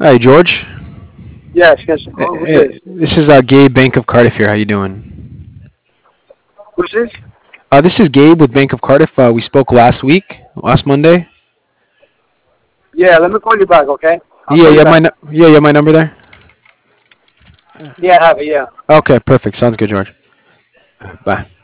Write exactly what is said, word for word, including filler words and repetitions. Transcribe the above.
Hi, George. Yes, yes. Eh, Who- Who's eh, this? This is uh, Gabe, Bank of Cardiff here. How you doing? Who's this? Uh, this is Gabe with Bank of Cardiff. Uh, we spoke last week, last Monday. Yeah, let me call you back, okay? I'll Yeah, call you you have my back. nu- yeah, you have my number there. Yeah, I have it. Yeah. Okay, perfect. Sounds good, George. Bye.